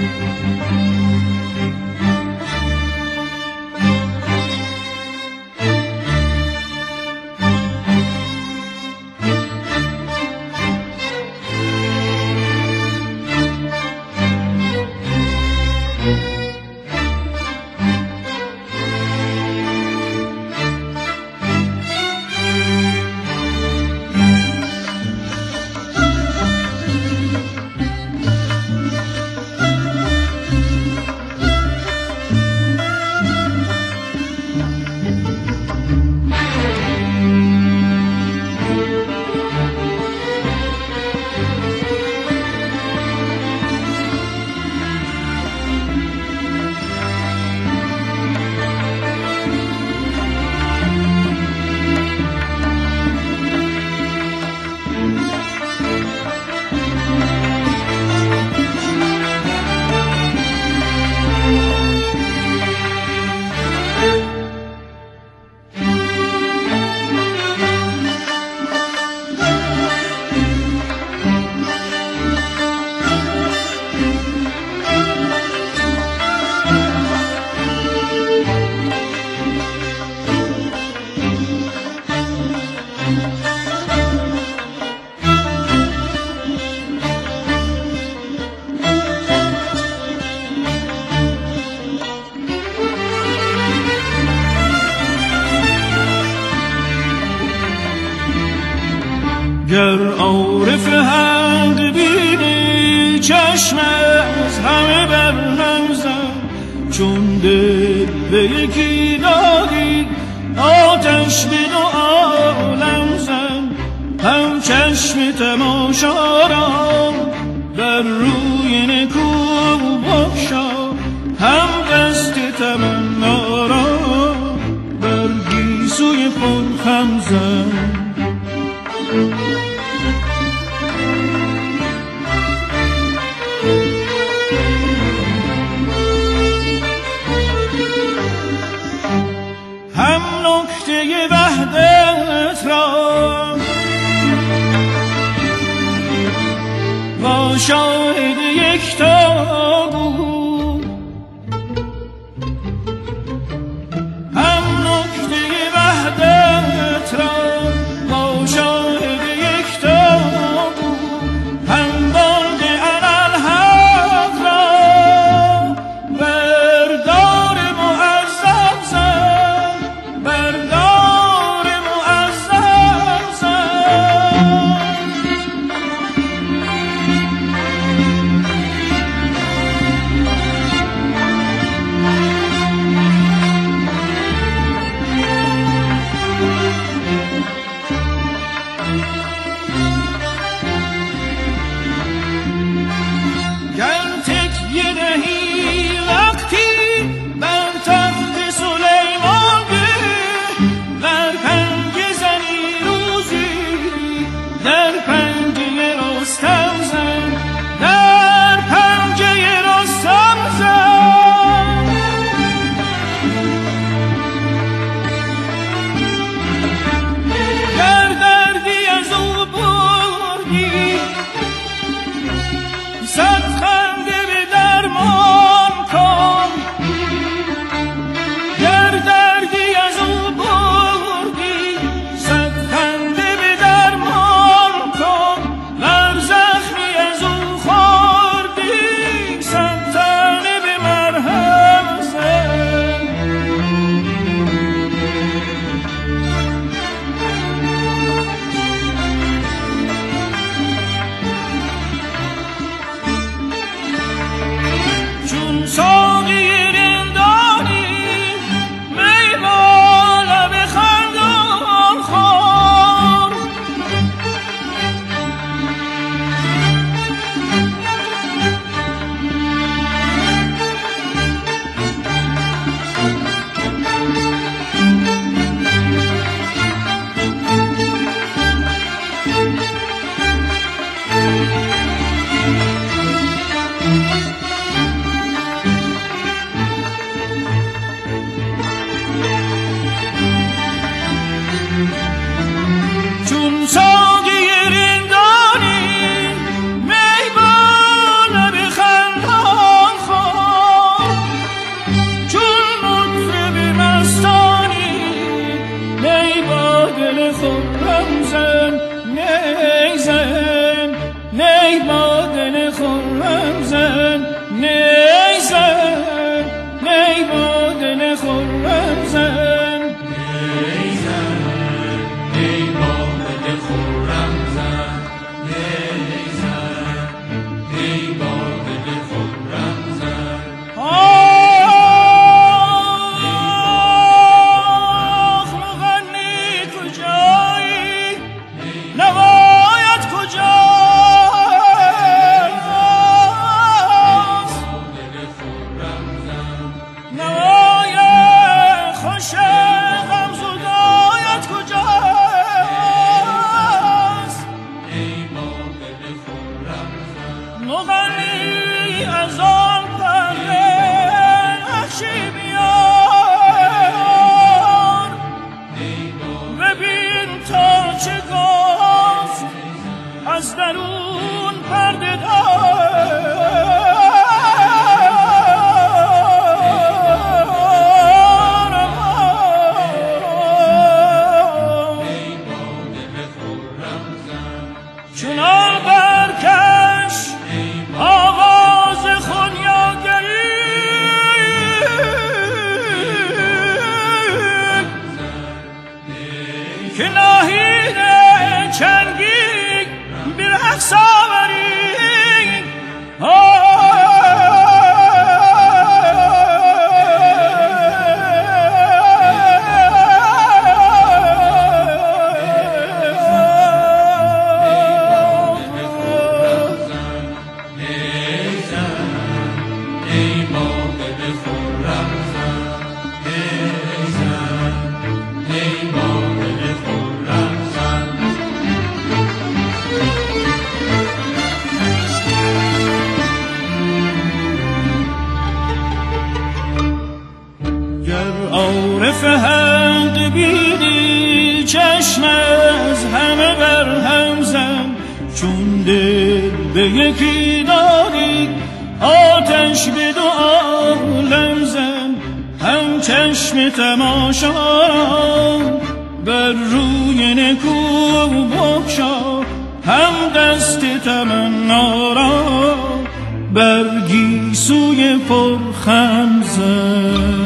گر عارف حق بینی چشم از همه بر هم زن، چون دل به یکی دادی آتش به دو عالم زن. هم چشم تماشا را بر روی نکو بخشا، هم قصد تمنا را بر گیسوی پرخم زن. هم نکته وحدت را با شاهد یکتا بود، هم نکته وحدت را با شاهد یکتا بود، هم بانگ انالحق را بردار معظم زن، بردار معظم زن. گر تکیه دهی وقتی بر تخت سلیمان به، در پنجه زنی روزی در پنجه رستم زن، در پنجه رستم زن. گر دردی از او بردی صد خنده به درمان کن، گر دردی از او بردی صد خنده به درمان کن، ور زخمی از او خوردی صد تنه به مرهم زن. چون ساقی رندانی می بالا به خندان خور، عارف حق بیدی چشم از همه بر هم زن، چون دل به یکی داری آتش به دو عالم زن. هم چشم تماشا بر روی نکو بکشا، هم دست تمنا را بر گیسوی پرخم زن.